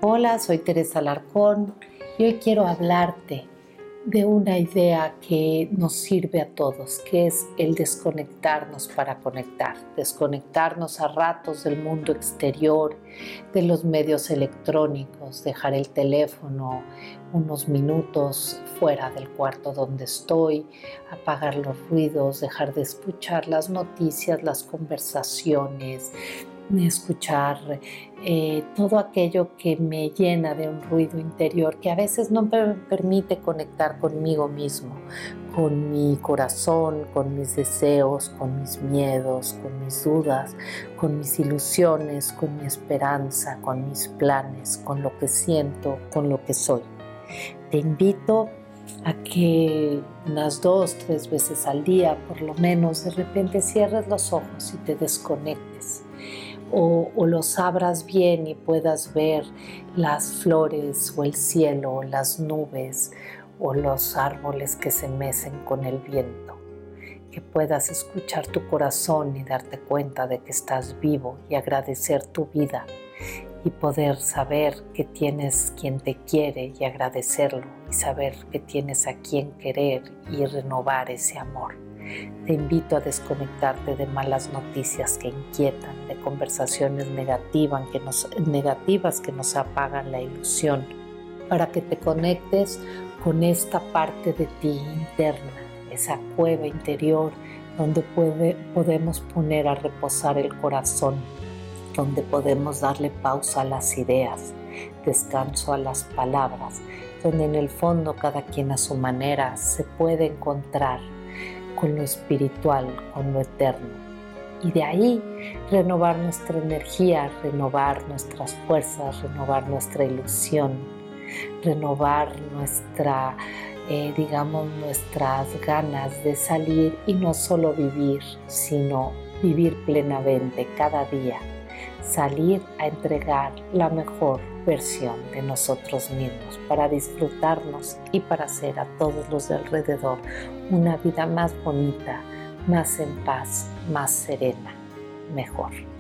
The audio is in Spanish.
Hola, soy Teresa Alarcón y hoy quiero hablarte de una idea que nos sirve a todos, que es el desconectarnos para conectar, desconectarnos a ratos del mundo exterior, de los medios electrónicos, dejar el teléfono unos minutos fuera del cuarto donde estoy, apagar los ruidos, dejar de escuchar las noticias, las conversaciones, escuchar todo aquello que me llena de un ruido interior que a veces no me permite conectar conmigo mismo, con mi corazón, con mis deseos, con mis miedos, con mis dudas, con mis ilusiones, con mi esperanza, con mis planes, con lo que siento, con lo que soy. Te invito a que unas 2-3 veces al día, por lo menos, de repente cierres los ojos y te desconectes. O los abras bien y puedas ver las flores o el cielo o las nubes o los árboles que se mecen con el viento. Que puedas escuchar tu corazón y darte cuenta de que estás vivo y agradecer tu vida y poder saber que tienes quien te quiere y agradecerlo y saber que tienes a quien querer y renovar ese amor. Te invito a desconectarte de malas noticias que inquietan, de conversaciones negativas que nos apagan la ilusión, para que te conectes con esta parte de ti interna, esa cueva interior donde podemos poner a reposar el corazón, donde podemos darle pausa a las ideas, descanso a las palabras, donde en el fondo cada quien a su manera se puede encontrar con lo espiritual, con lo eterno. Y de ahí renovar nuestra energía, renovar nuestras fuerzas, renovar nuestra ilusión, renovar nuestras ganas de salir y no solo vivir, sino vivir plenamente cada día. Salir a entregar la mejor versión de nosotros mismos para disfrutarnos y para hacer a todos los de alrededor una vida más bonita, más en paz, más serena, mejor.